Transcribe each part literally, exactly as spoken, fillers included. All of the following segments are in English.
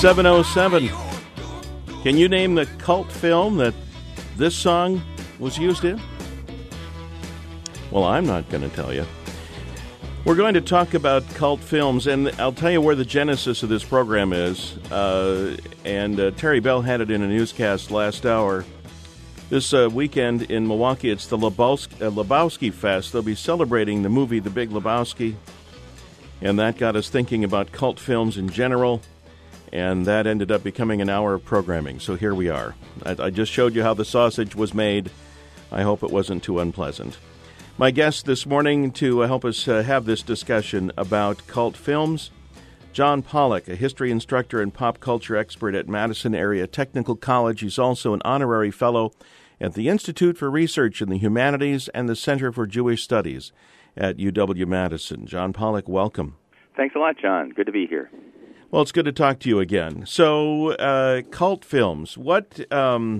seven oh seven. Can you name the cult film that this song was used in? Well, I'm not going to tell you. We're going to talk about cult films, and I'll tell you where the genesis of this program is. Uh, and uh, Terry Bell had it in a newscast last hour. This uh, weekend in Milwaukee, it's the Lebowski, uh, Lebowski Fest. They'll be celebrating the movie The Big Lebowski, and that got us thinking about cult films in general, and that ended up becoming an hour of programming. So here we are. I, I just showed you how the sausage was made. I hope it wasn't too unpleasant. My guest this morning to help us uh, have this discussion about cult films, John Pollock, a history instructor and pop culture expert at Madison Area Technical College. He's also an honorary fellow at the Institute for Research in the Humanities and the Center for Jewish Studies at U W-Madison. John Pollock, welcome. Thanks a lot, John. Good to be here. Well, it's good to talk to you again. So, uh, cult films, what... Um,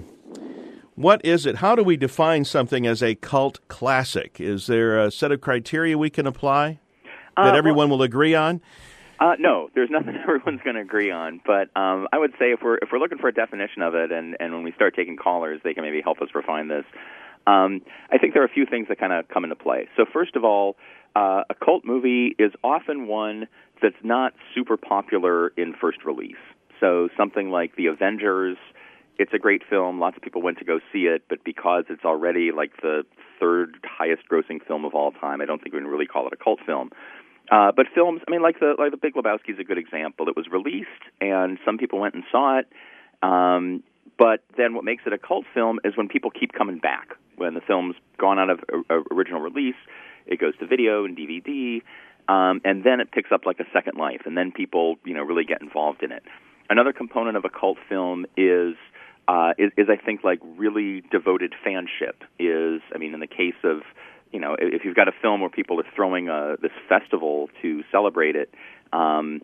What is it? How do we define something as a cult classic? Is there a set of criteria we can apply that uh, everyone well, will agree on? Uh, no, there's nothing everyone's going to agree on. But um, I would say if we're if we're looking for a definition of it, and, and when we start taking callers, they can maybe help us refine this. Um, I think there are a few things that kind of come into play. So first of all, uh, a cult movie is often one that's not super popular in first release. So something like The Avengers. It's a great film. Lots of people went to go see it, but because it's already like the third highest-grossing film of all time, I don't think we can really call it a cult film. Uh, but films, I mean, like the like the Big Lebowski is a good example. It was released, and some people went and saw it. Um, but then what makes it a cult film is when people keep coming back. When the film's gone out of uh, original release, it goes to video and D V D, um, and then it picks up like a second life, and then people, you know, really get involved in it. Another component of a cult film is Uh, is, is I think like really devoted fanship. Is I mean in the case of you know if you've got a film where people are throwing a, this festival to celebrate it, um,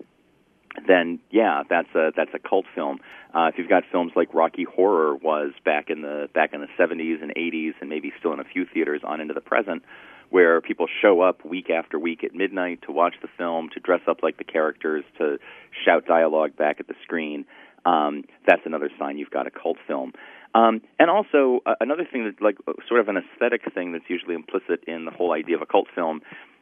then yeah, that's a that's a cult film. Uh, if you've got films like Rocky Horror was back in the back in the seventies and eighties, and maybe still in a few theaters on into the present, where people show up week after week at midnight to watch the film, to dress up like the characters, to shout dialogue back at the screen. Um, that's another sign you've got a cult film. Um, and also, uh, another thing that's like sort of an aesthetic thing that's usually implicit in the whole idea of a cult film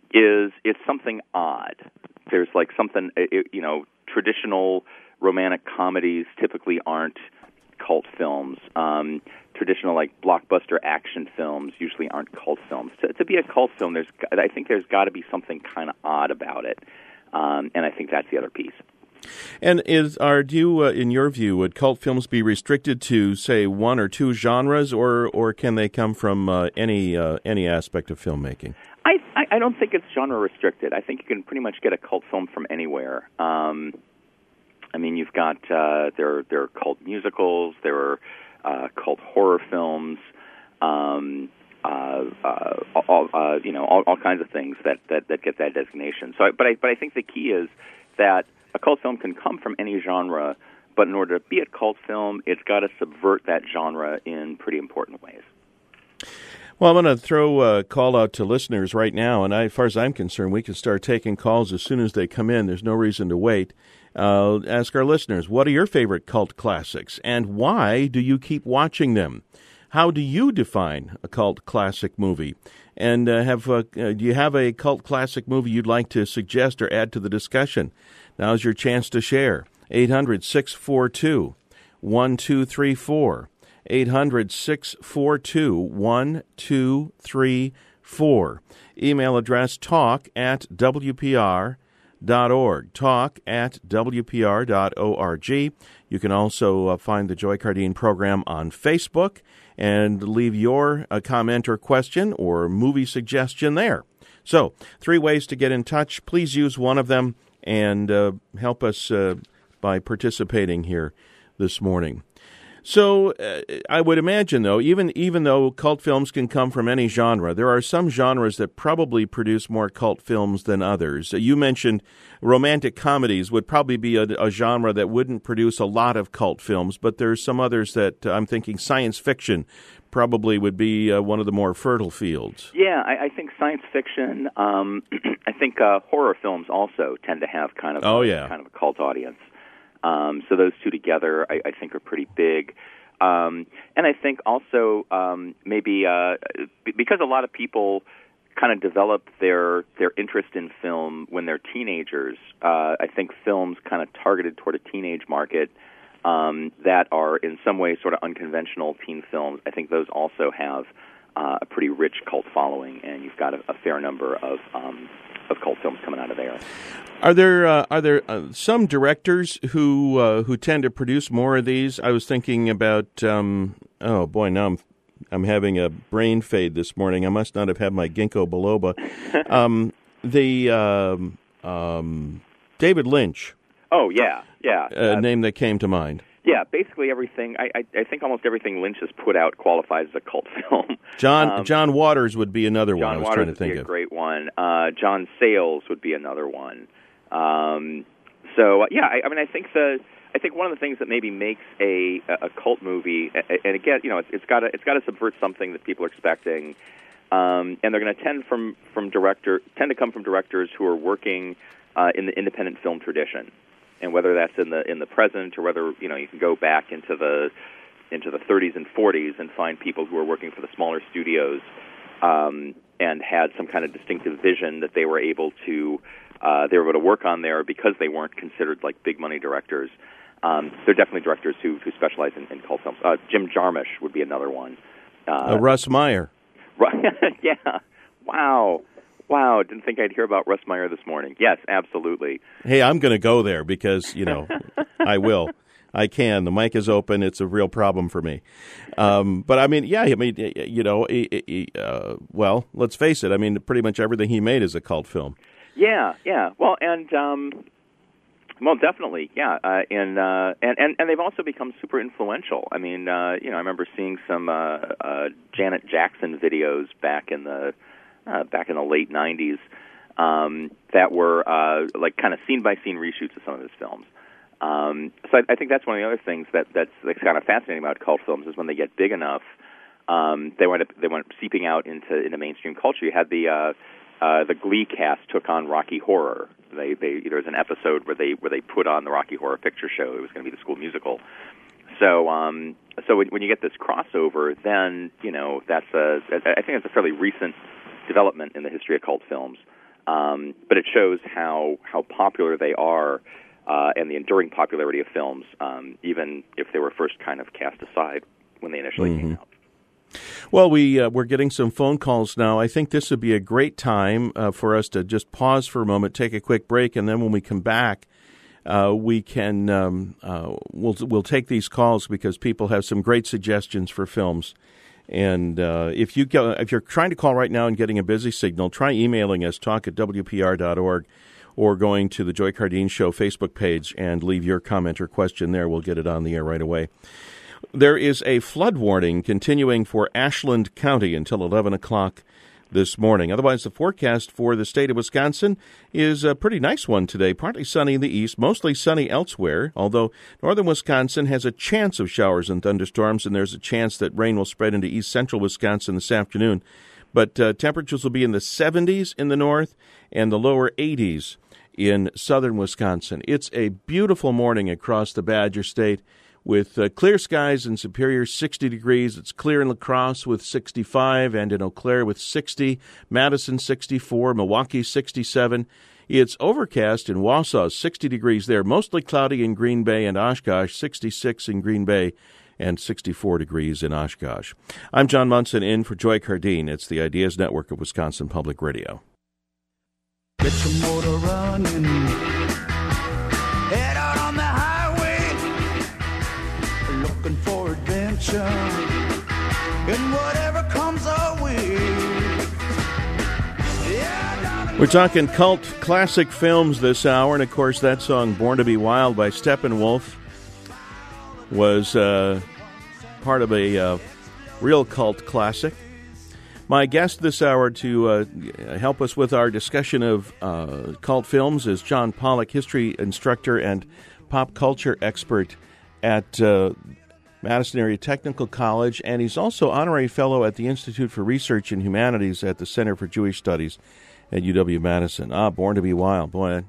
is it's something odd. There's like something, it, you know, traditional romantic comedies typically aren't cult films. Um, traditional like blockbuster action films usually aren't cult films. To, to be a cult film, there's I think there's got to be something kind of odd about it, um, and I think that's the other piece. And is are do you, uh, in your view, would cult films be restricted to, say, one or two genres, or or can they come from uh, any uh, any aspect of filmmaking? I, I I don't think it's genre restricted. I think you can pretty much get a cult film from anywhere. Um, I mean, you've got uh, there there are cult musicals, there are uh, cult horror films, um, uh, uh, all, uh, you know, all, all kinds of things that, that, that get that designation. So, but I but I think the key is that a cult film can come from any genre, but in order to be a cult film, it's got to subvert that genre in pretty important ways. Well, I'm going to throw a call out to listeners right now, and I, as far as I'm concerned, we can start taking calls as soon as they come in. There's no reason to wait. Uh, ask our listeners, what are your favorite cult classics, and why do you keep watching them? How do you define a cult classic movie? And uh, have uh, do you have a cult classic movie you'd like to suggest or add to the discussion? Now's your chance to share. eight hundred, six four two, one two three four. eight hundred, six four two, one two three four. Email address talk at w p r dot org. Talk at w p r dot org. You can also uh, find the Joy Cardine program on Facebook and leave your uh, comment or question or movie suggestion there. So, three ways to get in touch. Please use one of them and uh, help us uh, by participating here this morning. So uh, I would imagine, though, even even though cult films can come from any genre, there are some genres that probably produce more cult films than others. Uh, you mentioned romantic comedies would probably be a, a genre that wouldn't produce a lot of cult films, but there's some others that uh, I'm thinking science fiction probably would be uh, one of the more fertile fields. Yeah, I, I think science fiction. Um, I think uh, horror films also tend to have kind of oh, a, yeah. kind of a cult audience. Um, so those two together, I, I think, are pretty big. Um, and I think also um, maybe uh, because a lot of people kind of develop their their interest in film when they're teenagers, uh, I think films kind of targeted toward a teenage market um, that are in some ways sort of unconventional teen films, I think those also have uh, a pretty rich cult following, and you've got a, a fair number of um, of cult films coming out of there. Are there uh, are there uh, some directors who uh, who tend to produce more of these? I was thinking about um, oh boy, now I'm I'm having a brain fade this morning. I must not have had my ginkgo biloba. um, the um, um, David Lynch. Oh yeah, yeah. A uh, name that came to mind. Yeah, basically everything. I, I, I think almost everything Lynch has put out qualifies as a cult film. John um, John Waters would be another John one. I was Waters trying to think would be a of. great one. Uh, John Sayles would be another one. Um, so uh, yeah, I, I mean, I think the I think one of the things that maybe makes a a cult movie, and again, you know, it's, it's got to it's got to subvert something that people are expecting, um, and they're going to tend from from director tend to come from directors who are working uh, in the independent film tradition, and whether that's in the in the present or whether you know you can go back into the into the thirties and forties and find people who are working for the smaller studios um, and had some kind of distinctive vision that they were able to. Uh, they were able to work on there because they weren't considered like big money directors. Um, they're definitely directors who, who specialize in, in cult films. Uh, Jim Jarmusch would be another one. Uh, uh, Russ Meyer. yeah. Wow. Wow. Didn't think I'd hear about Russ Meyer this morning. Yes, absolutely. Hey, I'm going to go there because, you know, I will. I can. The mic is open. It's a real problem for me. Um, but, I mean, yeah, I mean, you know, he, he, uh, well, let's face it. I mean, pretty much everything he made is a cult film. Yeah, yeah. Well, and um, well, definitely, yeah. Uh, and, uh, and and and they've also become super influential. I mean, uh, you know, I remember seeing some uh, uh, Janet Jackson videos back in the uh, back in the late nineties um, that were uh, like kind of scene by scene reshoots of some of his films. Um, so I, I think that's one of the other things that that's, that's kind of fascinating about cult films is when they get big enough, um, they wind up they went seeping out into into mainstream culture. You had the uh, Uh, the Glee cast took on Rocky Horror. They, they, there was an episode where they where they put on the Rocky Horror Picture Show. It was going to be the school musical. So, um, so when, when you get this crossover, then you know that's a. I think that's a fairly recent development in the history of cult films. Um, but it shows how how popular they are uh, and the enduring popularity of films, um, even if they were first kind of cast aside when they initially mm-hmm. came out. Well, we, uh, we're getting some phone calls now. I think this would be a great time uh, for us to just pause for a moment, take a quick break, and then when we come back, uh, we can um, uh, we'll we'll take these calls because people have some great suggestions for films. And uh, if you go, if you're trying to call right now and getting a busy signal, try emailing us, talk at w p r dot org, or going to the Joy Cardine Show Facebook page and leave your comment or question there. We'll get it on the air right away. There is a flood warning continuing for Ashland County until eleven o'clock this morning. Otherwise, the forecast for the state of Wisconsin is a pretty nice one today. Partly sunny in the east, mostly sunny elsewhere, although northern Wisconsin has a chance of showers and thunderstorms, and there's a chance that rain will spread into east central Wisconsin this afternoon. But uh, temperatures will be in the seventies in the north and the lower eighties in southern Wisconsin. It's a beautiful morning across the Badger State. With uh, clear skies in Superior, sixty degrees. It's clear in La Crosse with sixty-five, and in Eau Claire with sixty. Madison, sixty-four. Milwaukee, sixty-seven. It's overcast in Wausau, sixty degrees there. Mostly cloudy in Green Bay and Oshkosh, sixty-six in Green Bay, and sixty-four degrees in Oshkosh. I'm John Munson in for Joy Cardine. It's the Ideas Network of Wisconsin Public Radio. Get your motor running. Head out on the highway. Looking for adventure and whatever comes our way. Yeah, we're talking cult classic films this hour, and of course that song Born to be Wild by Steppenwolf was uh, part of a uh, real cult classic. My guest this hour to uh, help us with our discussion of uh, cult films is John Pollock, history instructor and pop culture expert at uh, Madison Area Technical College, and he's also honorary fellow at the Institute for Research in Humanities at the Center for Jewish Studies at U W-Madison. Ah, Born to be Wild. Boy,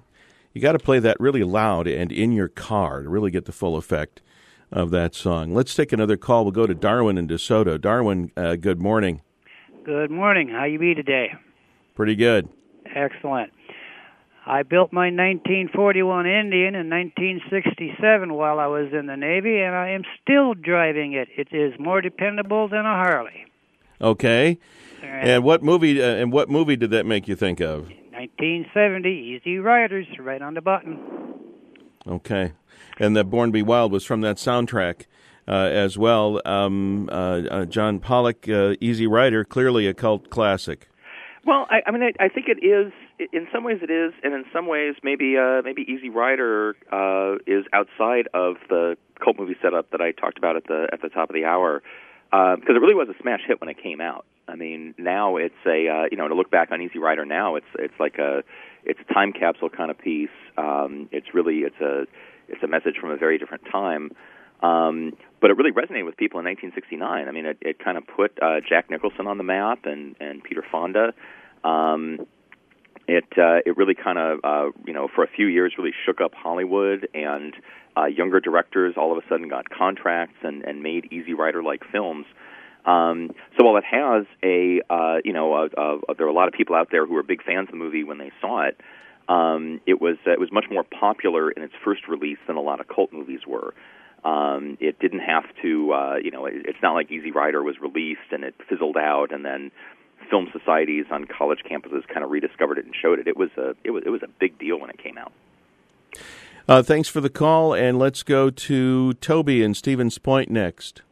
You got to play that really loud and in your car to really get the full effect of that song. Let's take another call. We'll go to Darwin in DeSoto. Darwin, uh, good morning. Good morning. How you be today? Pretty good. Excellent. I built my nineteen forty-one Indian in nineteen sixty-seven while I was in the Navy, and I am still driving it. It is more dependable than a Harley. Okay. And, and what movie? Uh, and what movie did that make you think of? nineteen seventy, Easy Riders, right on the button. Okay. And the Born to Be Wild was from that soundtrack uh, as well. Um, uh, uh, John Pollock, uh, Easy Rider, clearly a cult classic. Well, I, I mean, I, I think it is. In some ways, it is, and in some ways, maybe uh, maybe Easy Rider uh, is outside of the cult movie setup that I talked about at the at the top of the hour, because uh, it really was a smash hit when it came out. I mean, now it's a uh, you know to look back on Easy Rider now, it's it's like a it's a time capsule kind of piece. Um, it's really it's a it's a message from a very different time. Um, but it really resonated with people in nineteen sixty-nine. I mean, it, it kind of put uh, Jack Nicholson on the map and, and Peter Fonda. Um, it uh, it really kind of, uh, you know, for a few years really shook up Hollywood, and uh, younger directors all of a sudden got contracts and, and made Easy Rider-like films. Um, so while it has a, uh, you know, a, a, there were a lot of people out there who were big fans of the movie when they saw it, um, it was uh, it was much more popular in its first release than a lot of cult movies were. Um, it didn't have to, uh, you know, it, it's not like Easy Rider was released and it fizzled out, and then film societies on college campuses kind of rediscovered it and showed it. It was a it was it was a big deal when it came out. Uh, thanks for the call, and let's go to Toby in Stevens Point next.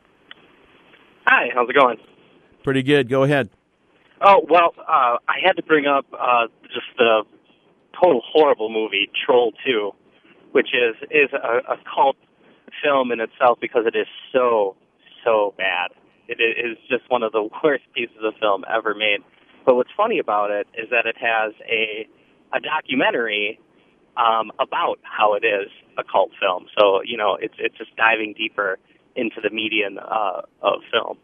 Hi, how's it going? Pretty good. Go ahead. Oh, well, uh, I had to bring up uh, just the total horrible movie, Troll two, which is, is a, a cult film in itself because it is so, so bad. It is just one of the worst pieces of film ever made. But what's funny about it is that it has a a documentary um, about how it is a cult film. So, you know, it's it's just diving deeper into the median uh, of film.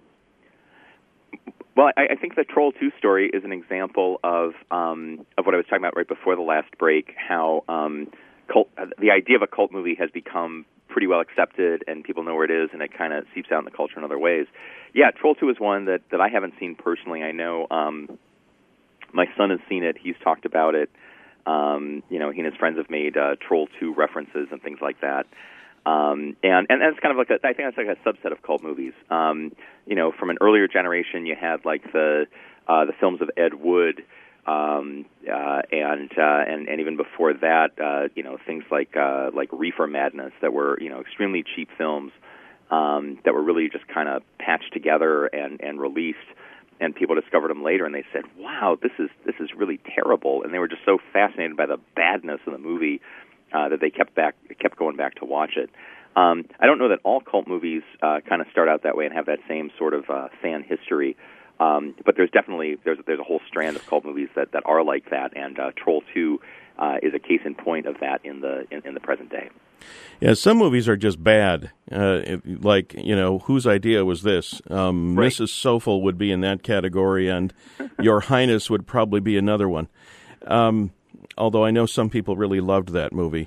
Well, I, I think the Troll two story is an example of um, of what I was talking about right before the last break, how um, cult, the idea of a cult movie has become pretty well accepted, and people know where it is, and it kind of seeps out in the culture in other ways. Yeah, Troll two is one that, that I haven't seen personally. I know um, my son has seen it. He's talked about it. Um, you know, he and his friends have made uh, Troll two references and things like that. Um, and, and that's kind of like a, I think that's like a subset of cult movies. Um, you know, from an earlier generation, you had like the uh, the films of Ed Wood, um, uh, and, uh, and and even before that, uh, you know, things like uh, like Reefer Madness that were, you know, extremely cheap films um, that were really just kind of patched together and, and released. And people discovered them later, and they said, "Wow, this is this is really terrible." And they were just so fascinated by the badness of the movie uh, that they kept back kept going back to watch it. Um, I don't know that all cult movies uh, kind of start out that way and have that same sort of uh, fan history. Um, but there's definitely there's there's a whole strand of cult movies that, that are like that, and uh, Troll two uh, is a case in point of that in the in, in the present day. Yeah, some movies are just bad. Uh, it, like, you know, whose idea was this? Um, right. Missus Soulful would be in that category, and Your Highness would probably be another one. Um, although I know some people really loved that movie.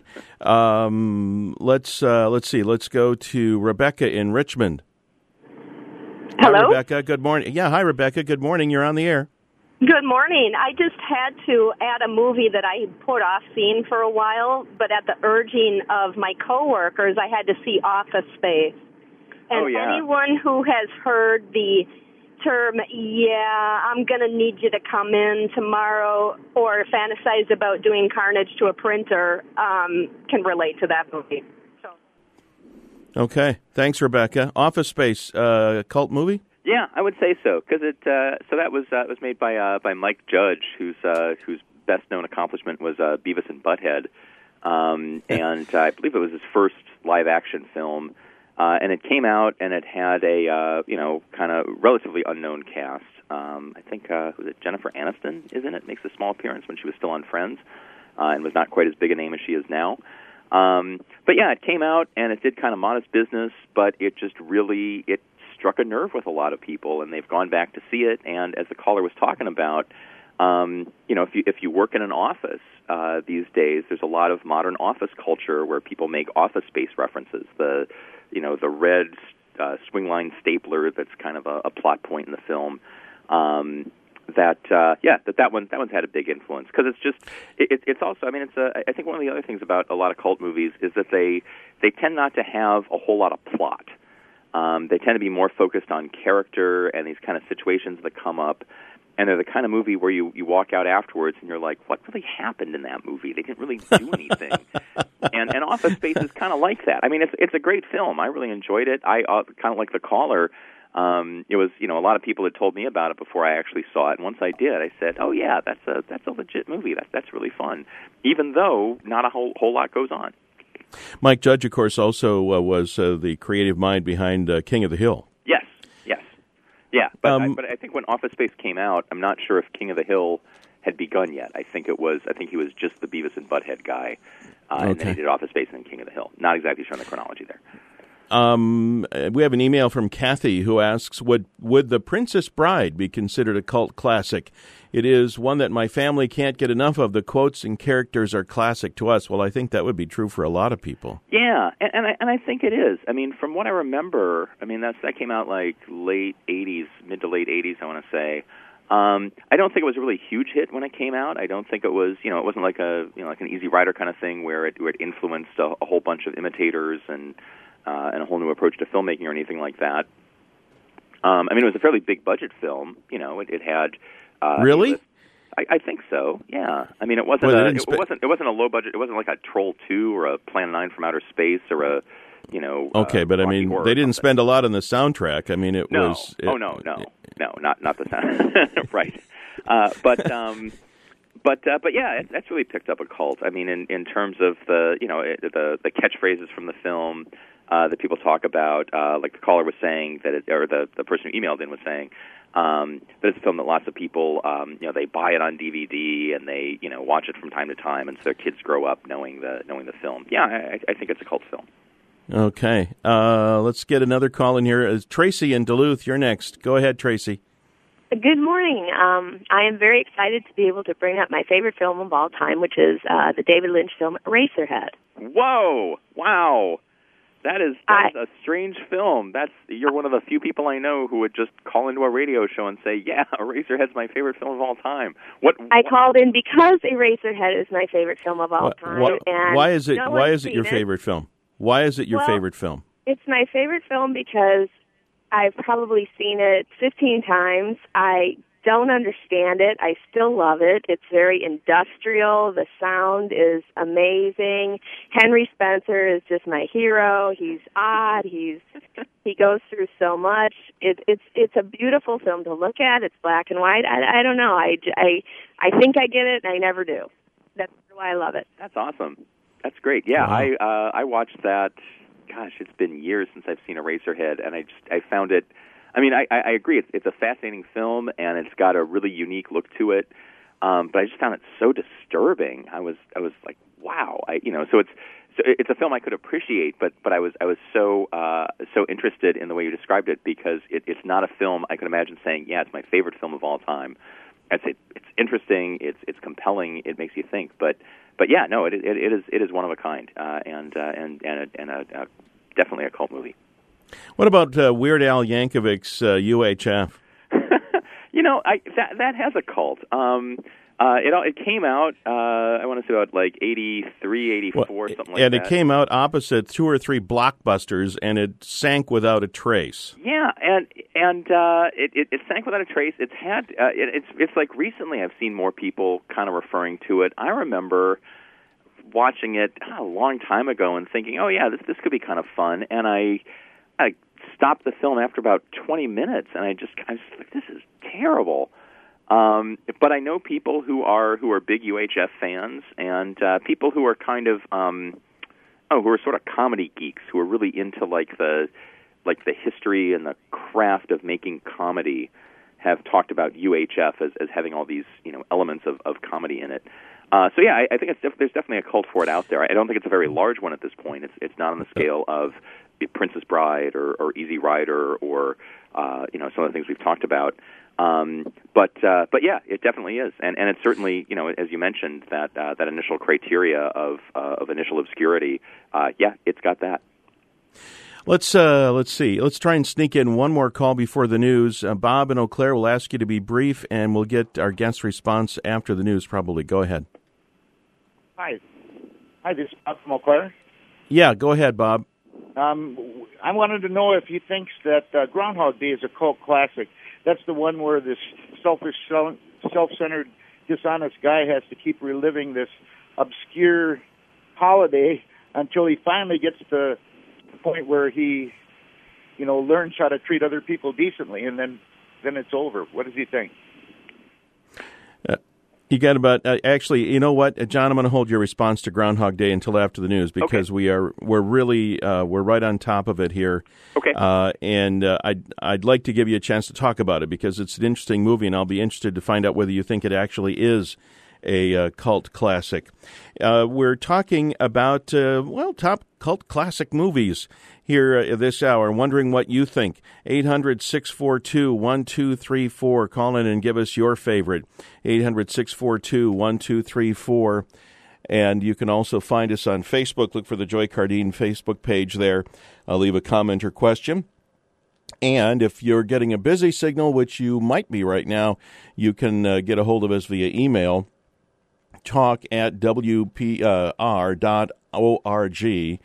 Um, let's uh, let's see. Let's go to Rebecca in Richmond. Hello? Hi, Rebecca. Good morning. Yeah, hi, Rebecca. Good morning. You're on the air. Good morning. I just had to add a movie that I put off seeing for a while, but at the urging of my coworkers, I had to see Office Space. And oh, yeah. anyone who has heard the term, yeah, I'm going to need you to come in tomorrow, or fantasize about doing carnage to a printer, um, can relate to that movie. So. Okay. Thanks, Rebecca. Office Space, uh, cult movie? Yeah, I would say so, because it. Uh, so that was uh, was made by uh, by Mike Judge, whose uh, whose best known accomplishment was uh, Beavis and Butthead, um, and uh, I believe it was his first live action film, uh, and it came out and it had a uh, you know kind of relatively unknown cast. Um, I think uh, was it Jennifer Aniston is in it, makes a small appearance when she was still on Friends, uh, and was not quite as big a name as she is now. Um, but yeah, it came out and it did kind of modest business, but it just really it. struck a nerve with a lot of people, and they've gone back to see it. And as the caller was talking about, Um, you know, if you if you work in an office uh, these days, there's a lot of modern office culture where people make Office Space references. The, you know, the red uh, swing line stapler that's kind of a, a plot point in the film. Um, that uh, yeah, that that one that one's had a big influence because it's just it, it's also I mean it's a I think one of the other things about a lot of cult movies is that they they tend not to have a whole lot of plot. Um, they tend to be more focused on character and these kind of situations that come up. And they're the kind of movie where you, you walk out afterwards and you're like, what really happened in that movie? They didn't really do anything. and and Office Space is kind of like that. I mean, it's it's a great film. I really enjoyed it. I uh, kind of like The Caller. Um, it was, you know, a lot of people had told me about it before I actually saw it. And once I did, I said, oh, yeah, that's a that's a legit movie. That, that's really fun, even though not a whole, whole lot goes on. Mike Judge, of course, also uh, was uh, the creative mind behind uh, King of the Hill. Yes. Yeah, but um, I, but I think when Office Space came out, I'm not sure if King of the Hill had begun yet. I think it was. I think he was just the Beavis and Butthead guy, uh, okay. and then he did Office Space and then King of the Hill. Not exactly sure on the chronology there. Um, we have an email from Kathy who asks, would would The Princess Bride be considered a cult classic? It is one that my family can't get enough of. The quotes and characters are classic to us. Well, I think that would be true for a lot of people. Yeah, and, and I and I think it is. I mean, from what I remember, I mean that's that came out like late eighties, mid to late eighties, I want to say. Um, I don't think it was a really huge hit when it came out. I don't think it was, you know, it wasn't like a, you know, like an Easy Rider kind of thing where it where it influenced a, a whole bunch of imitators and uh, and a whole new approach to filmmaking or anything like that. Um, I mean, it was a fairly big budget film. You know, it, it had. Uh, really? I, I think so. Yeah. I mean, it wasn't. Well, a, it spe- wasn't. It wasn't a low budget. It wasn't like a Troll two or a Plan nine from Outer Space or a, you know. Okay, uh, but I mean, they didn't spend a lot on the soundtrack. I mean, it no. was. It, oh no, no, no, not not the sound. Right. Uh, but um, but uh, but yeah, it, that's really picked up a cult. I mean, in, in terms of the you know it, the the catchphrases from the film. Uh, that people talk about, uh, like the caller was saying, that it, or the, the person who emailed in was saying, um, that it's a film that lots of people, um, you know, they buy it on D V D and they, you know, watch it from time to time, and so their kids grow up knowing the knowing the film. Yeah, I, I think it's a cult film. Okay, uh, let's get another call in here. Uh, Tracy in Duluth, you're next. Go ahead, Tracy. Good morning. Um, I am very excited to be able to bring up my favorite film of all time, which is uh, the David Lynch film Eraserhead. Whoa! Wow! That is that I, is a strange film. That's you're one of the few people I know who would just call into a radio show and say, "Yeah, Eraserhead's my favorite film of all time." What, what? I called in because Eraserhead is my favorite film of all time. Why, and why is it? no Why is it your it. favorite film? Why is it your well, favorite film? It's my favorite film because I've probably seen it fifteen times. I don't understand it. I still love it. It's very industrial. The sound is amazing. Henry Spencer is just my hero. He's odd. He's he goes through so much. It, it's it's a beautiful film to look at. It's black and white. I, I don't know. I, I, I think I get it, and I never do. That's why I love it. That's awesome. That's great. Yeah, wow. I uh, I watched that. Gosh, it's been years since I've seen Eraserhead, and I just I found it. I mean, I, I agree. It's, it's a fascinating film, and it's got a really unique look to it. Um, but I just found it so disturbing. I was, I was like, wow. I, you know, so it's, so it's a film I could appreciate, but, but I was, I was so, uh, so interested in the way you described it because it, it's not a film I could imagine saying, yeah, it's my favorite film of all time. I'd say it's interesting, it's, it's compelling, it makes you think. But, but yeah, no, it, it, it is, it is one of a kind, uh, and, uh, and, and, a, and a, uh, definitely a cult movie. What about uh, Weird Al Yankovic's uh, U H F? You know, I, that that has a cult. Um, uh, it it came out, uh, I want to say about like eighty-three, eighty-four, well, something like and that. And it came out opposite two or three blockbusters, and it sank without a trace. Yeah, and and uh, it, it it sank without a trace. It's had uh, it, it's it's like recently I've seen more people kind of referring to it. I remember watching it oh, a long time ago and thinking, oh yeah, this this could be kind of fun, and I. I stopped the film after about twenty minutes, and I just I was like, this is terrible. Um, but I know people who are who are big U H F fans, and uh, people who are kind of um, oh, who are sort of comedy geeks, who are really into like the like the history and the craft of making comedy, have talked about U H F as, as having all these you know elements of, of comedy in it. Uh, so yeah, I, I think it's def- there's definitely a cult for it out there. I don't think it's a very large one at this point. It's it's not on the scale of Princess Bride or, or Easy Rider or uh, you know some of the things we've talked about. Um, but uh, but yeah, it definitely is, and and it's certainly, you know, as you mentioned, that uh, that initial criteria of uh, of initial obscurity. Uh, yeah, it's got that. Let's uh, let's see. Let's try and sneak in one more call before the news. Uh, Bob and Eau Claire will ask you to be brief, and we'll get our guest response after the news. Probably. Go ahead. Hi, hi. This is Bob from Eau Claire. Yeah, go ahead, Bob. Um, I wanted to know if he thinks that uh, Groundhog Day is a cult classic. That's the one where this selfish, self-centered, dishonest guy has to keep reliving this obscure holiday until he finally gets to the point where he, you know, learns how to treat other people decently, and then, then it's over. What does he think? Uh, you got about uh, actually. You know what, uh, John? I'm going to hold your response to Groundhog Day until after the news because okay. we are we're really uh, we're right on top of it here. Okay. Uh, and uh, I'd I'd like to give you a chance to talk about it because it's an interesting movie, and I'll be interested to find out whether you think it actually is a uh, cult classic. Uh, we're talking about uh, well top cult classic movies here uh, this hour. Wondering what you think. eight hundred, six four two, one two three four. Call in and give us your favorite. eight hundred, six four two, one two three four. And you can also find us on Facebook. Look for the Joy Cardine Facebook page there. I'll leave a comment or question. And if you're getting a busy signal, which you might be right now, you can uh, get a hold of us via email, talk at w p r dot org,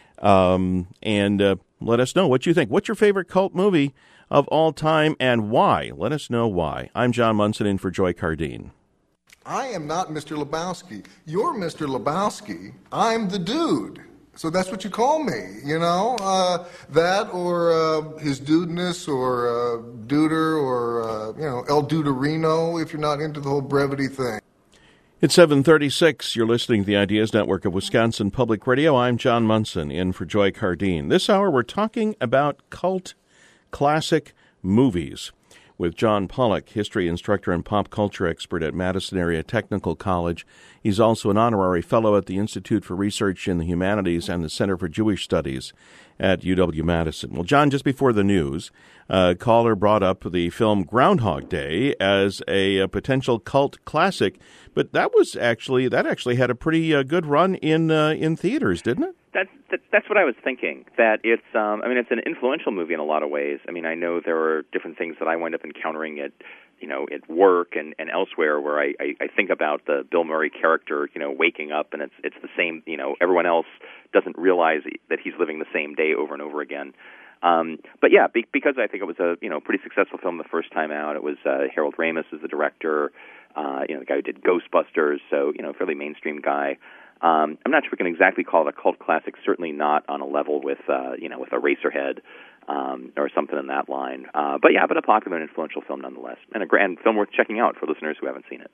um, and uh, let us know what you think. What's your favorite cult movie of all time and why? Let us know why. I'm John Munson in for Joy Cardine. I am not Mister Lebowski. You're Mister Lebowski. I'm the dude. So that's what you call me, you know? Uh, that or uh, his dudeness or uh, duder or, uh, you know, El Duderino if you're not into the whole brevity thing. It's seven thirty-six. You're listening to the Ideas Network of Wisconsin Public Radio. I'm John Munson in for Joy Cardine. This hour we're talking about cult classic movies with John Pollock, history instructor and pop culture expert at Madison Area Technical College. He's also an honorary fellow at the Institute for Research in the Humanities and the Center for Jewish Studies at U W-Madison. Well, John, just before the news, a caller brought up the film Groundhog Day as a, a potential cult classic, but that was actually that actually had a pretty uh, good run in uh, in theaters, didn't it? That's that, that's what I was thinking. That it's, um, I mean, it's an influential movie in a lot of ways. I mean, I know there are different things that I wind up encountering at, you know, at work and, and elsewhere where I, I, I think about the Bill Murray character, you know, waking up and it's it's the same. You know, everyone else doesn't realize that he's living the same day over and over again. Um, but yeah, be, because I think it was a you know pretty successful film the first time out. It was uh, Harold Ramis as the director, uh, you know, the guy who did Ghostbusters, so you know, fairly mainstream guy. Um, I'm not sure we can exactly call it a cult classic. Certainly not on a level with, uh, you know, with Eraserhead um, or something in that line. Uh, but yeah, but a popular and influential film nonetheless, and a grand film worth checking out for listeners who haven't seen it.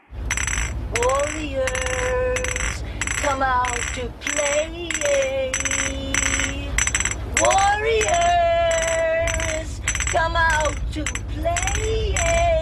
Warriors, come out to play. Warriors, come out to play.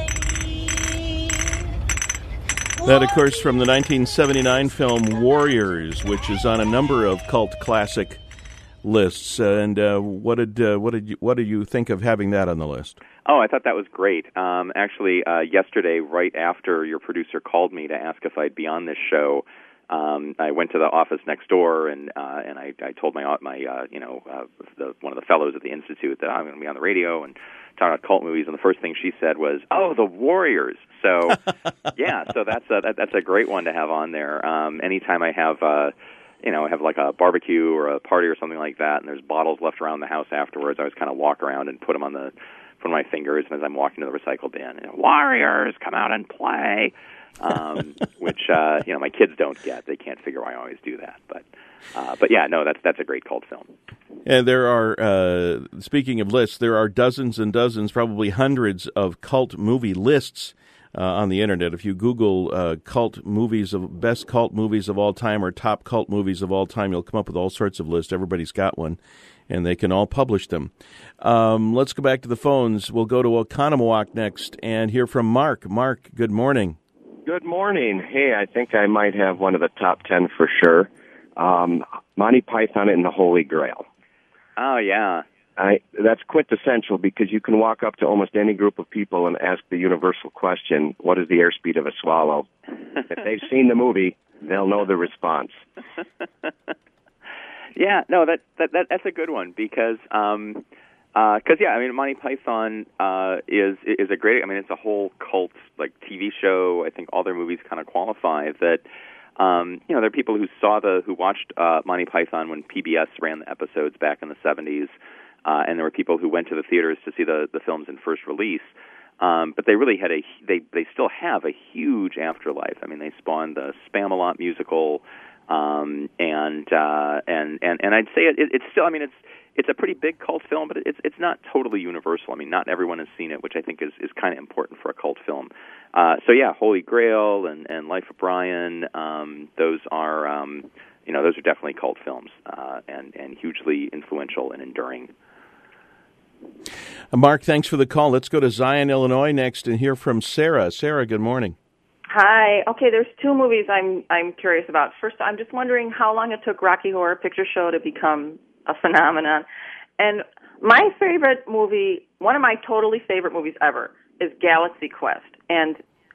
That, of course, from the nineteen seventy-nine film Warriors, which is on a number of cult classic lists. And uh, what did uh, what did you, what did you think of having that on the list? Oh, I thought that was great. Um, actually, uh, yesterday, right after your producer called me to ask if I'd be on this show, um, I went to the office next door and uh, and I, I told my my uh, you know uh, the, one of the fellows at the institute that I'm going to be on the radio and talking about cult movies. And the first thing she said was, "Oh, the Warriors." So yeah, so that's a, that, that's a great one to have on there. Um, anytime I have uh, you know have like a barbecue or a party or something like that, and there's bottles left around the house afterwards, I always kind of walk around and put them on the put on my fingers, and as I'm walking to the recycle bin, you know, Warriors, come out and play. um, which uh, you know my kids don't get. They can't figure why I always do that. But uh, but yeah, no, that's that's a great cult film. And there are, uh, speaking of lists, there are dozens and dozens, probably hundreds of cult movie lists uh, on the internet. If you Google uh, cult movies of best cult movies of all time or top cult movies of all time, you'll come up with all sorts of lists. Everybody's got one, and they can all publish them. Um, let's go back to the phones. We'll go to Oconomowoc next and hear from Mark. Mark, good morning. Good morning. Hey, I think I might have one of the top ten for sure. Um, Monty Python and the Holy Grail. Oh, yeah. I that's quintessential because you can walk up to almost any group of people and ask the universal question, what is the airspeed of a swallow? If they've seen the movie, they'll know the response. Yeah, no, that, that that that's a good one because um uh cuz yeah, I mean Monty Python uh is is a great I mean it's a whole cult like T V show. I think all their movies kind of qualify that um you know, there are people who saw the who watched uh Monty Python when P B S ran the episodes back in the seventies. Uh, and there were people who went to the theaters to see the, the films in first release, um, but they really had a they they still have a huge afterlife. I mean, they spawned the Spamalot musical, um, and uh, and and and I'd say it, it, it's still. I mean, it's it's a pretty big cult film, but it's it's not totally universal. I mean, not everyone has seen it, which I think is, is kind of important for a cult film. Uh, so yeah, Holy Grail and, and Life of Brian, um, those are um, you know those are definitely cult films uh, and and hugely influential and enduring. Uh, Mark, thanks for the call. Let's go to Zion, Illinois next and hear from Sarah. Sarah, good morning. Hi. Okay, there's two movies I'm I'm curious about. First, I'm just wondering how long it took Rocky Horror Picture Show to become a phenomenon. And my favorite movie, one of my totally favorite movies ever, is Galaxy Quest. And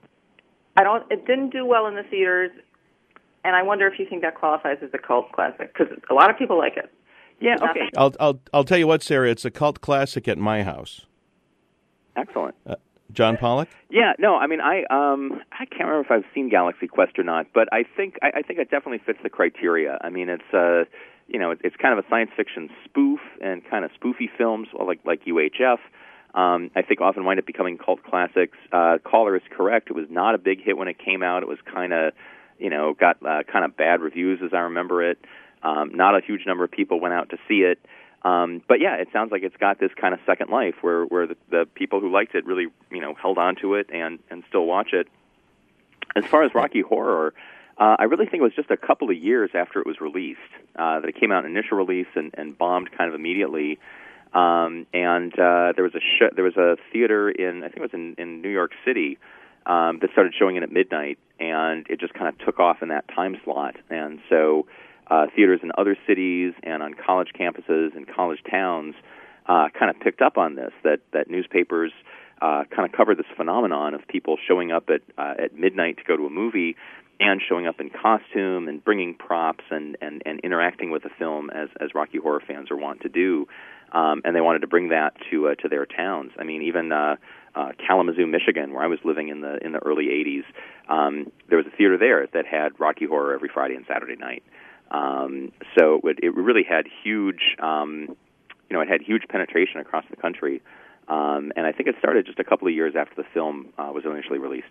I don't. It didn't do well in the theaters, and I wonder if you think that qualifies as a cult classic because a lot of people like it. Yeah, okay. I'll I'll I'll tell you what, Sarah. It's a cult classic at my house. Excellent. Uh, John Pollock? Yeah, no, I mean, I um, I can't remember if I've seen Galaxy Quest or not, but I think I, I think it definitely fits the criteria. I mean, it's uh, you know, it's kind of a science fiction spoof and kind of spoofy films like like U H F. Um, I think often wind up becoming cult classics. Uh, Caller is correct. It was not a big hit when it came out. It was kind of, you know, got uh, kind of bad reviews as I remember it. Um, not a huge number of people went out to see it. Um, but yeah, it sounds like it's got this kind of second life where, where the, the people who liked it really, you know, held on to it and, and still watch it. As far as Rocky Horror, uh, I really think it was just a couple of years after it was released uh, that it came out in initial release and, and bombed kind of immediately. Um, and uh, there was a sh- there was a theater in I think it was in, in New York City um, that started showing it at midnight, and it just kind of took off in that time slot. And so. Uh, theaters in other cities and on college campuses and college towns uh, kind of picked up on this, that, that newspapers uh, kind of covered this phenomenon of people showing up at uh, at midnight to go to a movie and showing up in costume and bringing props and, and, and interacting with the film as, as Rocky Horror fans are wont to do. Um, and they wanted to bring that to uh, to their towns. I mean, even uh, uh, Kalamazoo, Michigan, where I was living in the in the early eighties, um, there was a theater there that had Rocky Horror every Friday and Saturday night. Um, so it, it really had huge, um, you know, it had huge penetration across the country, um, and I think it started just a couple of years after the film uh, was initially released.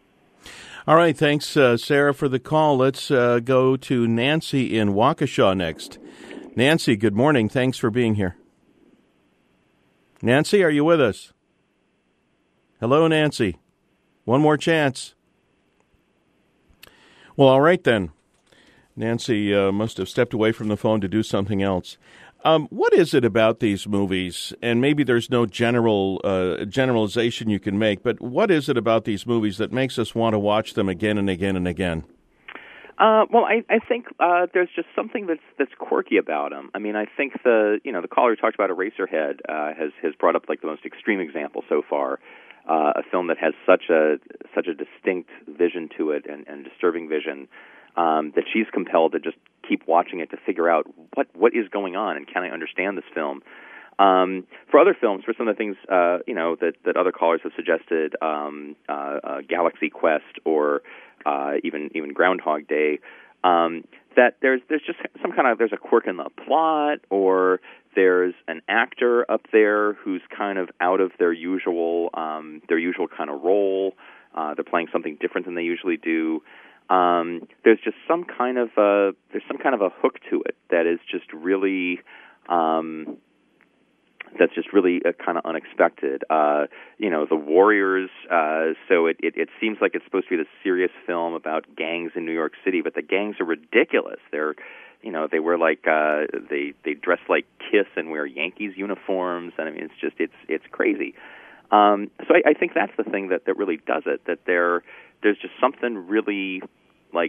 All right, thanks, uh, Sarah, for the call. Let's uh, go to Nancy in Waukesha next. Nancy, good morning. Thanks for being here. Nancy, are you with us? Hello, Nancy. One more chance. Well, all right then. Nancy uh, must have stepped away from the phone to do something else. Um, what is it about these movies, and maybe there's no general uh, generalization you can make, but what is it about these movies that makes us want to watch them again and again and again? Uh, well, I, I think uh, there's just something that's that's quirky about them. I mean, I think the you know the caller who talked about Eraserhead uh, has has brought up like the most extreme example so far, uh, a film that has such a such a distinct vision to it and, and disturbing vision. Um, that she's compelled to just keep watching it to figure out what, what is going on and can I understand this film. Um, for other films, for some of the things uh, you know that, that other callers have suggested, um, uh, uh, Galaxy Quest or uh, even even Groundhog Day, um, that there's there's just some kind of there's a quirk in the plot, or there's an actor up there who's kind of out of their usual um, their usual kind of role. Uh, they're playing something different than they usually do. Um, there's just some kind of a, there's some kind of a hook to it that is just really um, that's just really uh, kind of unexpected. Uh, you know, The Warriors. Uh, so it, it it seems like it's supposed to be this serious film about gangs in New York City, but the gangs are ridiculous. They're you know they wear like uh, they they dress like Kiss and wear Yankees uniforms, and I mean it's just it's it's crazy. Um, so I, I think that's the thing that, that really does it. That there there's just something really like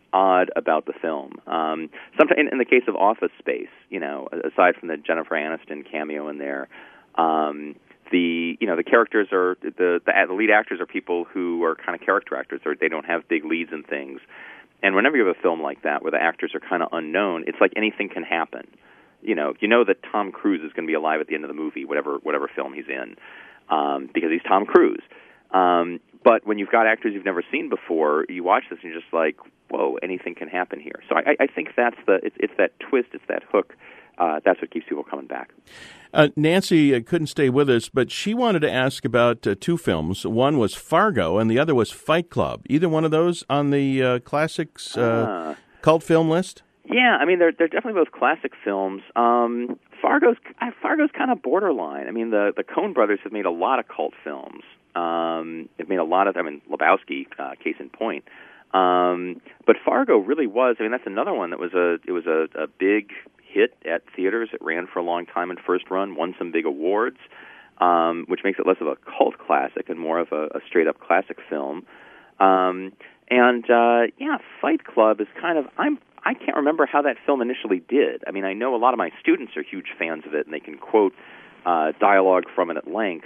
odd about the film. Um, sometimes, in, in the case of Office Space, you know, aside from the Jennifer Aniston cameo in there, um, the you know the characters are the, the the lead actors are people who are kind of character actors, or they don't have big leads in things. And whenever you have a film like that where the actors are kind of unknown, it's like anything can happen. You know, you know that Tom Cruise is going to be alive at the end of the movie, whatever whatever film he's in, um, because he's Tom Cruise. Um, but when you've got actors you've never seen before, you watch this and you're just like, whoa, anything can happen here. So I, I think that's the it's, it's that twist, it's that hook. Uh, that's what keeps people coming back. Uh, Nancy uh, couldn't stay with us, but she wanted to ask about uh, two films. One was Fargo, and the other was Fight Club. Either one of those on the uh, classics uh, uh, cult film list? Yeah, I mean they're they're definitely both classic films. Um, Fargo's Fargo's kind of borderline. I mean the the Coen brothers have made a lot of cult films. Um, they've made a lot of. I mean Lebowski, uh, case in point. Um, but Fargo really was. I mean that's another one that was a it was a, a big hit at theaters. It ran for a long time in first run, won some big awards, um, which makes it less of a cult classic and more of a, a straight up classic film. Um, and uh, yeah, Fight Club is kind of I'm. I can't remember how that film initially did. I mean, I know a lot of my students are huge fans of it, and they can quote uh, dialogue from it at length,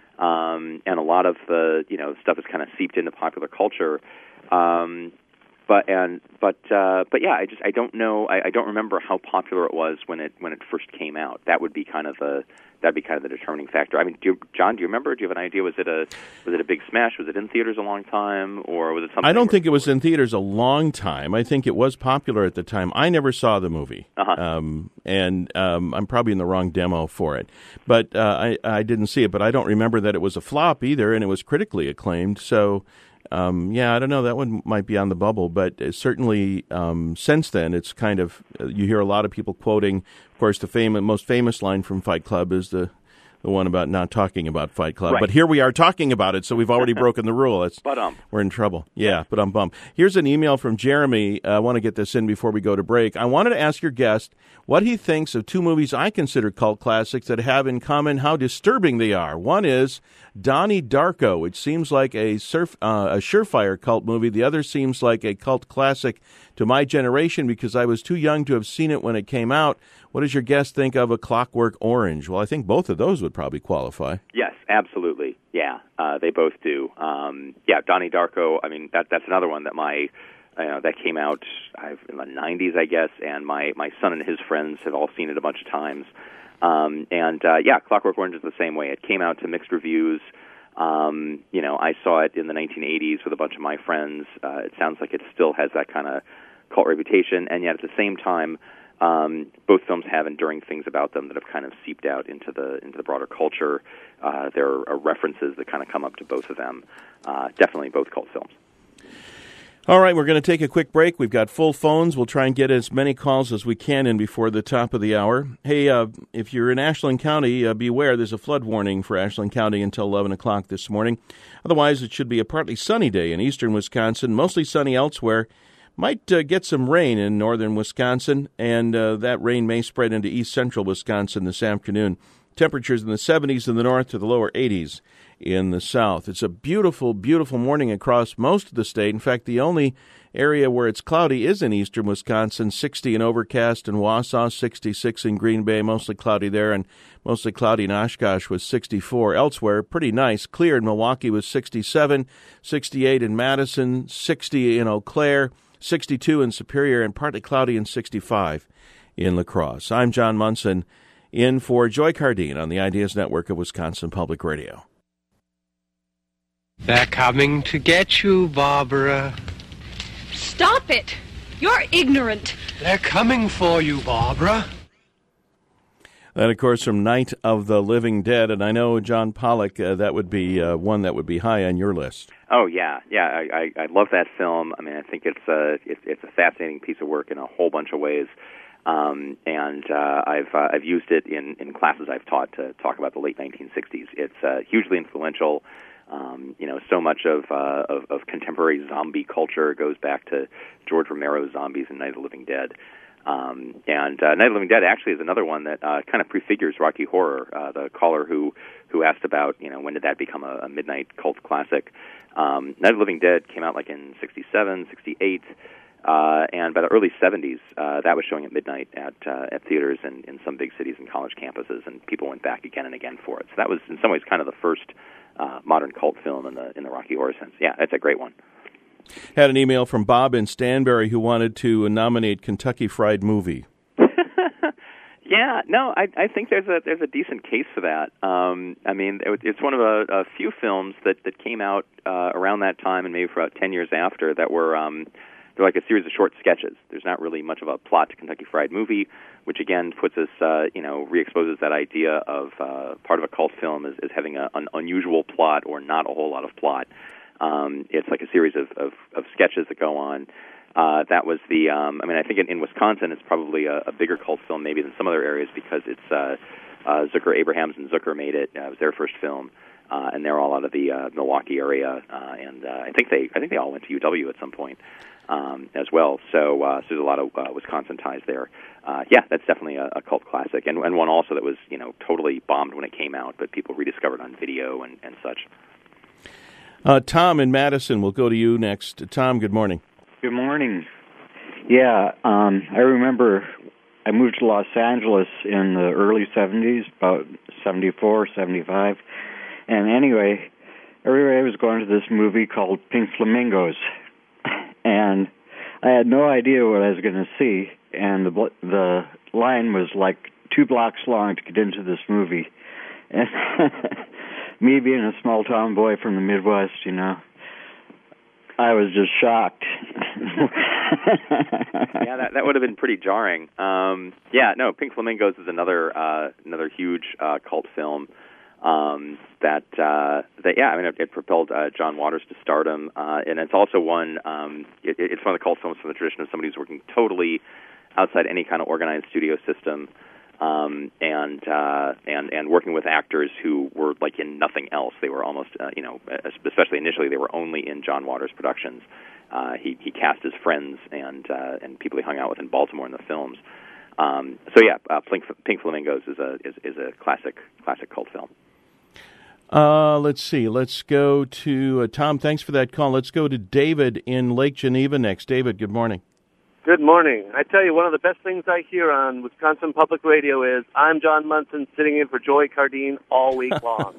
um, and a lot of the you know stuff is kind of seeped into popular culture. Um, but and but uh, but yeah, I just I don't know. I, I don't remember how popular it was when it when it first came out. That would be kind of the that'd be kind of the determining factor. I mean, do you, John, do you remember? Do you have an idea? Was it a was it a big smash? Was it in theaters a long time, or was it something? I don't think it was in theaters a long time. I think it was popular at the time. I never saw the movie, uh-huh. um, and um, I'm probably in the wrong demo for it. But uh, I I didn't see it. But I don't remember that it was a flop either, and it was critically acclaimed. So. Um, yeah, I don't know. That one might be on the bubble, but certainly um, since then, it's kind of you hear a lot of people quoting. Of course, the famous, most famous line from Fight Club is the the one about not talking about Fight Club. Right. But here we are talking about it, so we've already broken the rule. It's, but um, we're in trouble. Yeah, but um, bum. Here's an email from Jeremy. Uh, I want to get this in before we go to break. I wanted to ask your guest what he thinks of two movies I consider cult classics that have in common how disturbing they are. One is Donnie Darko, which seems like a surf, uh, a surefire cult movie. The other seems like a cult classic to my generation because I was too young to have seen it when it came out. What does your guest think of A Clockwork Orange? Well, I think both of those would probably qualify. Yes, absolutely. Yeah, uh, they both do. Um, yeah, Donnie Darko, I mean, that that's another one that my, you know, that came out I've, in the nineties, I guess, and my, my son and his friends have all seen it a bunch of times. Um, and, uh, yeah, Clockwork Orange is the same way. It came out to mixed reviews. Um, you know, I saw it in the nineteen eighties with a bunch of my friends. Uh, it sounds like it still has that kind of cult reputation, and yet at the same time, Um, both films have enduring things about them that have kind of seeped out into the into the broader culture. Uh, there are references that kind of come up to both of them. Uh, definitely both cult films. All right, we're going to take a quick break. We've got full phones. We'll try and get as many calls as we can in before the top of the hour. Hey, uh, if you're in Ashland County, uh, beware. There's a flood warning for Ashland County until eleven o'clock this morning. Otherwise, it should be a partly sunny day in eastern Wisconsin, mostly sunny elsewhere. Might uh, get some rain in northern Wisconsin, and uh, that rain may spread into east central Wisconsin this afternoon. Temperatures in the seventies in the north to the lower eighties in the south. It's a beautiful, beautiful morning across most of the state. In fact, the only area where it's cloudy is in eastern Wisconsin, sixty and overcast in Wausau, sixty-six in Green Bay, mostly cloudy there, and mostly cloudy in Oshkosh was sixty-four. Elsewhere, pretty nice. Clear in Milwaukee was sixty-seven, sixty-eight in Madison, sixty in Eau Claire, sixty-two in Superior, and partly cloudy in sixty-five in La Crosse. I'm John Munson, in for Joy Cardine on the Ideas Network of Wisconsin Public Radio. They're coming to get you, Barbara. Stop it! You're ignorant. They're coming for you, Barbara. That, of course, from Night of the Living Dead, and I know, John Pollock, uh, that would be uh, one that would be high on your list. Oh yeah, yeah, I, I, I love that film. I mean, I think it's a it's, it's a fascinating piece of work in a whole bunch of ways, um, and uh, I've uh, I've used it in, in classes I've taught to talk about the late nineteen sixties. It's uh, hugely influential. Um, you know, so much of, uh, of of contemporary zombie culture goes back to George Romero's zombies and Night of the Living Dead. Um, and uh, Night of the Living Dead actually is another one that uh, kind of prefigures Rocky Horror. Uh, the caller who, who asked about, you know, when did that become a, a midnight cult classic? Um, Night of the Living Dead came out like in sixty-seven, sixty-eight. Uh, and by the early seventies, uh, that was showing at midnight at uh, at theaters in, in some big cities and college campuses, and people went back again and again for it. So that was, in some ways, kind of the first uh, modern cult film in the in the Rocky Horror sense. Yeah, it's a great one. Had an email from Bob in Stanbury who wanted to nominate Kentucky Fried Movie. Yeah, no, I, I think there's a there's a decent case for that. Um, I mean, it, it's one of a, a few films that, that came out uh, around that time, and maybe for about ten years after, that were um, they're like a series of short sketches. There's not really much of a plot to Kentucky Fried Movie, which again puts us, uh, you know, re-exposes that idea of uh, part of a cult film is, is having a, an unusual plot or not a whole lot of plot. Um, it's like a series of, of, of sketches that go on. Uh, that was the, um, I mean, I think in, in Wisconsin it's probably a, a bigger cult film maybe than some other areas because it's uh, uh, Zucker Abrahams and Zucker made it. Uh, it was their first film, uh, and they're all out of the uh, Milwaukee area, uh, and uh, I think they, I think they all went to U W at some point um, as well. So, uh, so there's a lot of uh, Wisconsin ties there. Uh, yeah, that's definitely a, a cult classic, and, and one also that was, you know, totally bombed when it came out, but people rediscovered on video and, and such. Uh, Tom in Madison, we'll go to you next. Tom, good morning. Good morning. Yeah, um, I remember I moved to Los Angeles in the early seventies, about seventy-four, seventy-five. And anyway, everybody was going to this movie called Pink Flamingos. And I had no idea what I was going to see. And the the line was like two blocks long to get into this movie. And me being a small-town boy from the Midwest, you know, I was just shocked. Yeah, that that would have been pretty jarring. Um, yeah, no, Pink Flamingos is another uh, another huge uh, cult film um, that uh, that yeah, I mean it, it propelled uh, John Waters to stardom, uh, and it's also one. Um, it, it's one of the cult films from the tradition of somebody who's working totally outside any kind of organized studio system. Um, and uh, and and working with actors who were like in nothing else. They were almost, uh, you know, especially initially, they were only in John Waters productions. Uh, he he cast his friends and uh, and people he hung out with in Baltimore in the films. Um, so yeah, uh, Pink, Pink Flamingos is a is, is a classic classic cult film. Uh, let's see. Let's go to uh, Tom. Thanks for that call. Let's go to David in Lake Geneva next. David, good morning. Good morning. I tell you, one of the best things I hear on Wisconsin Public Radio is I'm John Munson sitting in for Joy Cardine all week long.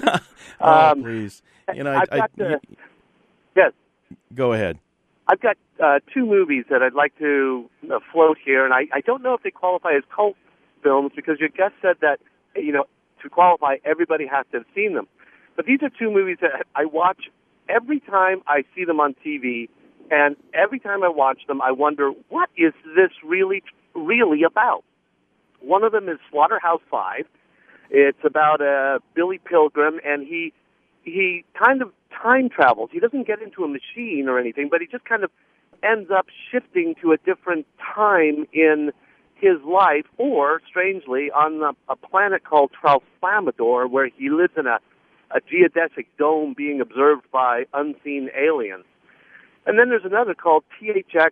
oh, um, please. You know, I've I, got I, to, yes. Go ahead. I've got uh, two movies that I'd like to uh, float here, and I, I don't know if they qualify as cult films because your guest said that, you know, to qualify, everybody has to have seen them. But these are two movies that I watch every time I see them on T V. And every time I watch them, I wonder, what is this really, really about? One of them is Slaughterhouse-Five. It's about uh, Billy Pilgrim, and he he kind of time travels. He doesn't get into a machine or anything, but he just kind of ends up shifting to a different time in his life, or, strangely, on a, a planet called Tralfamador, where he lives in a, a geodesic dome being observed by unseen aliens. And then there's another called T H X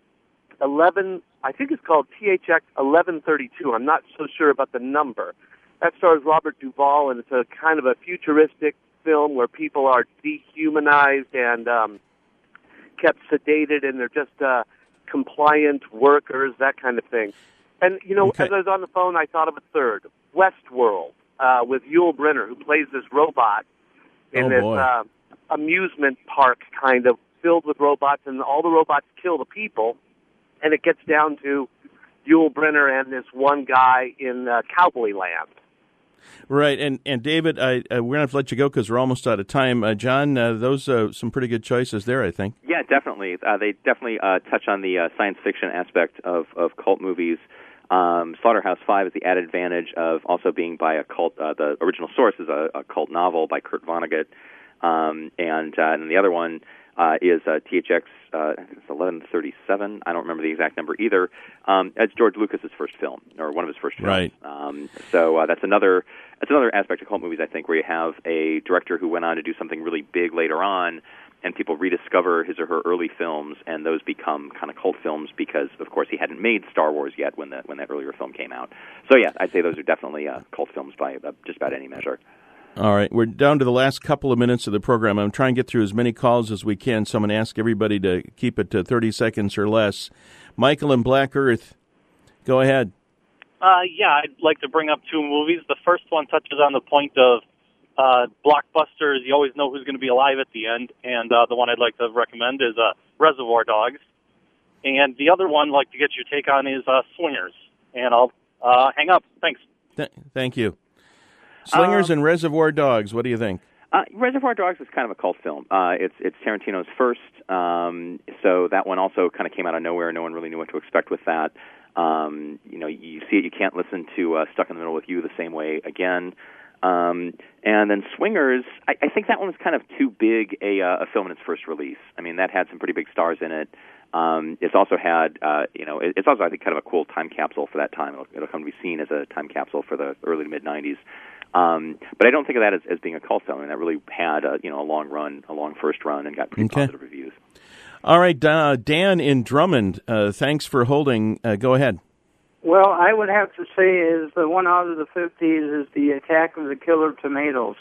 eleven, I think it's called T H X eleven thirty-two. I'm not so sure about the number. That stars Robert Duvall, and it's a kind of a futuristic film where people are dehumanized and um, kept sedated, and they're just uh, compliant workers, that kind of thing. And, you know, okay. As I was on the phone, I thought of a third, Westworld, uh, with Yul Brynner, who plays this robot in oh, this uh, amusement park kind of, filled with robots, and all the robots kill the people, and it gets down to Yul Brynner and this one guy in uh, Cowboy Land. Right, and and David, I, uh, we're going to have to let you go because we're almost out of time. Uh, John, uh, those are uh, some pretty good choices there, I think. Yeah, definitely. Uh, they definitely uh, touch on the uh, science fiction aspect of, of cult movies. Um, Slaughterhouse-Five is the added advantage of also being by a cult. Uh, the original source is a, a cult novel by Kurt Vonnegut, um, and, uh, and the other one Uh, is uh, T H X, uh, I think it's eleven thirty-seven. I don't remember the exact number either. Um, it's George Lucas's first film, or one of his first films. Right. Um, so uh, that's another that's another aspect of cult movies, I think, where you have a director who went on to do something really big later on, and people rediscover his or her early films, and those become kind of cult films because, of course, he hadn't made Star Wars yet when, the, when that earlier film came out. So, yeah, I'd say those are definitely uh, cult films by uh, just about any measure. All right, we're down to the last couple of minutes of the program. I'm trying to get through as many calls as we can, so I'm going to ask everybody to keep it to thirty seconds or less. Michael in Black Earth, go ahead. Uh, yeah, I'd like to bring up two movies. The first one touches on the point of uh, blockbusters. You always know who's going to be alive at the end, and uh, the one I'd like to recommend is uh, Reservoir Dogs. And the other one I'd like to get your take on is uh, Swingers. And I'll uh, hang up. Thanks. Th- thank you. Slingers Um, and Reservoir Dogs, what do you think? Uh, Reservoir Dogs is kind of a cult film. Uh, it's it's Tarantino's first, um, so that one also kind of came out of nowhere. No one really knew what to expect with that. Um, you know, you see it, you can't listen to uh, Stuck in the Middle with You the same way again. Um, and then Swingers, I, I think that one was kind of too big a, uh, a film in its first release. I mean, that had some pretty big stars in it. Um, it's also had, uh, you know, it, it's also, I think, kind of a cool time capsule for that time. It'll, it'll come to be seen as a time capsule for the early to mid-nineties. Um, but I don't think of that as, as being a cult film. I mean, that really had a, you know, a long run, a long first run, and got pretty Okay. positive reviews. All right, uh, Dan in Drummond, uh, thanks for holding. Uh, go ahead. Well, I would have to say is the one out of the fifties is the Attack of the Killer Tomatoes.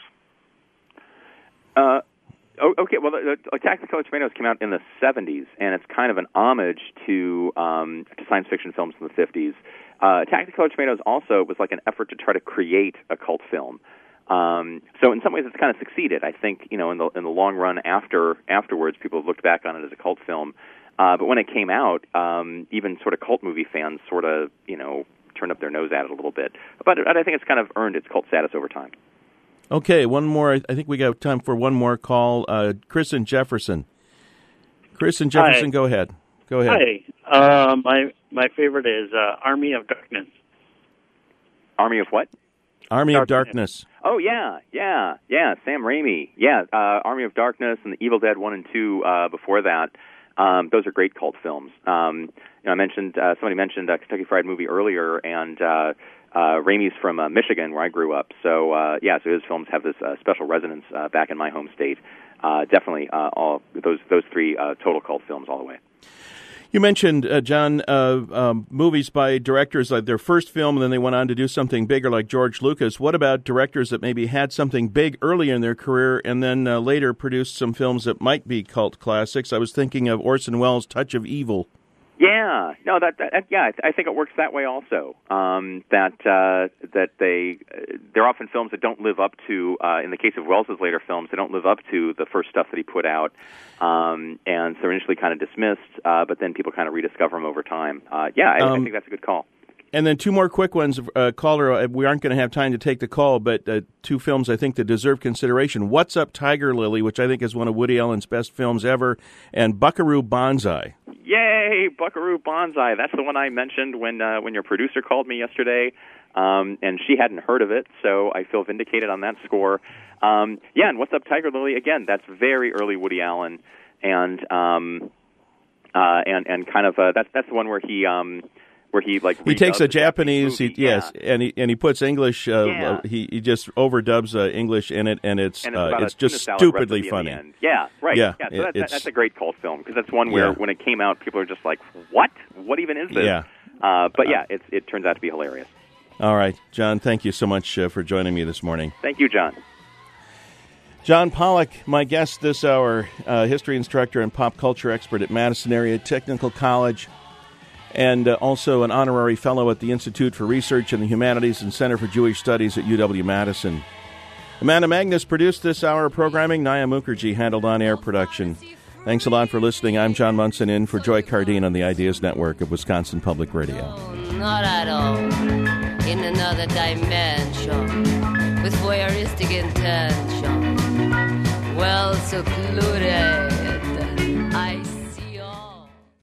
Uh, oh, okay, well, the, the Attack of the Killer Tomatoes came out in the seventies, and it's kind of an homage to um, to science fiction films in the fifties. Uh, Attack of the Killer Tomatoes also was like an effort to try to create a cult film. Um, so in some ways, it's kind of succeeded. I think, you know, in the in the long run after afterwards, people have looked back on it as a cult film. Uh, but when it came out, um, even sort of cult movie fans sort of, you know, turned up their nose at it a little bit. But I think it's kind of earned its cult status over time. Okay, one more. I think we got time for one more call. Uh, Chris and Jefferson. Chris and Jefferson, Hi. go ahead. Go ahead. Hi. Uh, my my favorite is uh, Army of Darkness. Army of what? Army of Darkness. Oh, yeah, yeah, yeah, Sam Raimi. Yeah, uh, Army of Darkness and The Evil Dead one and two uh, before that. Um, those are great cult films. Um, you know, I mentioned, uh, somebody mentioned uh, Kentucky Fried Movie earlier, and uh, uh, Raimi's from uh, Michigan, where I grew up. So, uh, yeah, so his films have this uh, special resonance uh, back in my home state. Uh, definitely, uh, all those those three uh, total cult films all the way. You mentioned, uh, John, uh, um, movies by directors like their first film, and then they went on to do something bigger like George Lucas. What about directors that maybe had something big early in their career and then uh, later produced some films that might be cult classics? I was thinking of Orson Welles' Touch of Evil. Yeah, no, that, that yeah, I, th- I think it works that way also. Um, that uh, that they uh, they're often films that don't live up to. Uh, in the case of Wells's later films, they don't live up to the first stuff that he put out, um, and so they're initially kind of dismissed. Uh, but then people kind of rediscover them over time. Uh, yeah, I, Um, I think that's a good call. And then two more quick ones. Uh, caller, uh, we aren't going to have time to take the call, but uh, two films I think that deserve consideration. What's Up, Tiger Lily, which I think is one of Woody Allen's best films ever, and Buckaroo Banzai. Yay, Buckaroo Banzai. That's the one I mentioned when uh, when your producer called me yesterday, um, and she hadn't heard of it, so I feel vindicated on that score. Um, yeah, and What's Up, Tiger Lily? Again, that's very early Woody Allen, and um, uh, and and kind of uh, that's that's the one where he um, where he like He takes redubs a Japanese, he, movie. yes, Yeah. and he and he puts English. Uh, Yeah. He he just overdubs uh, English in it, and it's And it's, uh, about it's a tuna just salad stupidly recipe in the funny. end. Yeah, right. Yeah, Yeah, so it- that, that, it's- that's a great cult film because that's one where Yeah. when it came out, people are just like, "What? What even is this?" Yeah. Uh, but yeah, it it turns out to be hilarious. All right, John, thank you so much uh, for joining me this morning. Thank you, John. John Pollock, my guest this hour, uh, history instructor and pop culture expert at Madison Area Technical College, and uh, also an honorary fellow at the Institute for Research in the Humanities and Center for Jewish Studies at U W-Madison. Amanda Magnus produced this hour of programming. Naya Mukherjee handled on-air production. Thanks a lot for listening. I'm John Munson in for Joy Cardine on the Ideas Network of Wisconsin Public Radio. Not at all. In another dimension, with voyeuristic intention, well secluded.